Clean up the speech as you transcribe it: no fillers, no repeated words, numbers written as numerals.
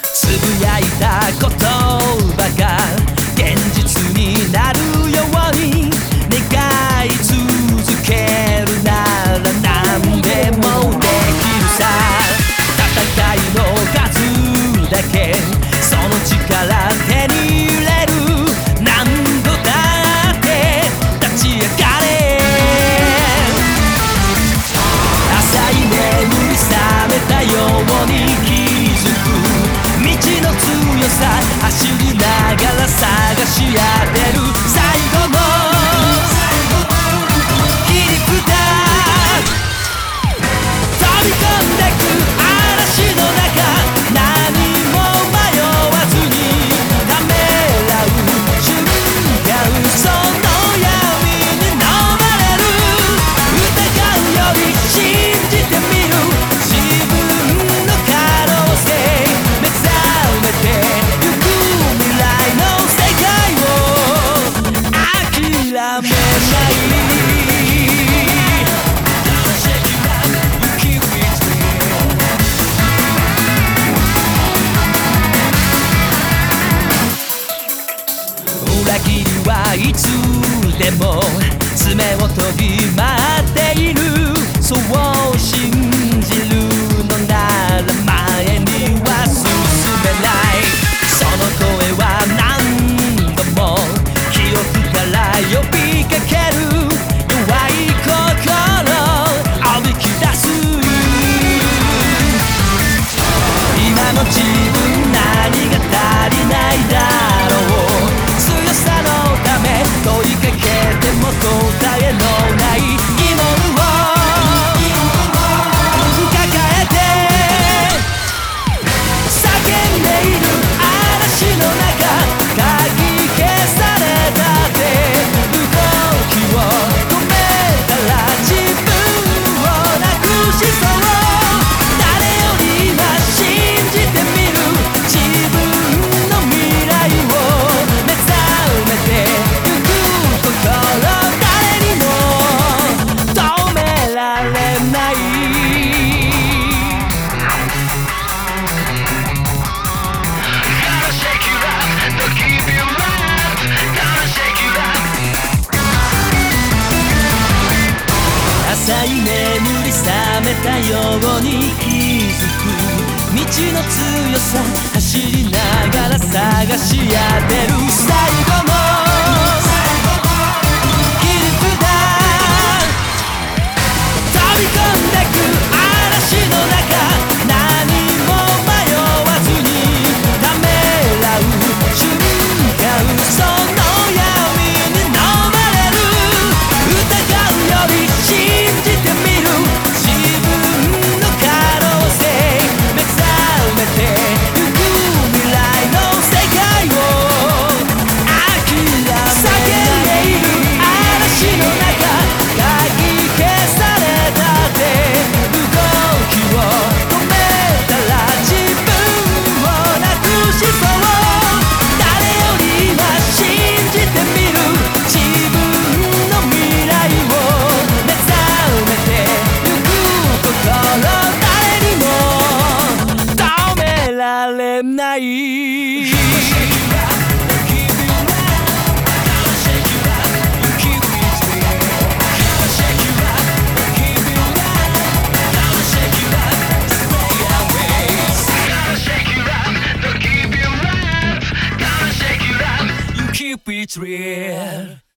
つぶやいた言葉が現実になるように願い続けるなら何でもできるさ。戦いの数だけその力手に入れる。何度だって立ち上がれ。浅い眠り覚めたように気づく道の強さ走りながら探し当てる。最後の切り札飛び込んでく嵐の中何も迷わずにためらう瞬間その闇に飲まれる。疑うより信じてみる自分の可能性目覚めてゆく未来の世界を諦めない裏切りはいつでも爪を研ぎ回っている。そう信じるのなら前には進めない。その声は何度も記憶から呼びかける。弱い心おびき出す。今の自分何が足りないだろう。強さのため問いかけても答えのない疑問を抱えて叫んでいる嵐の中かき消されたって動きを止めたら自分をなくしそう。誰より今信じてみる自分の未来を目覚めてゆく心誰にも止められない。浅い眠り覚めたように気づく道の強さ走りながら探し当てる。最後の切り札飛び込んでく嵐の中何も迷わずにためらう瞬間その闇に飲まれる。疑うより信じてみる自分の可能性目覚めてゆく未来の世界を叫んでいる嵐の中かき消されたって動きを止めたら自分をなくしそう。誰より今信じてみる自分の未来を目覚めてゆく心誰にも止められない。Keep it real.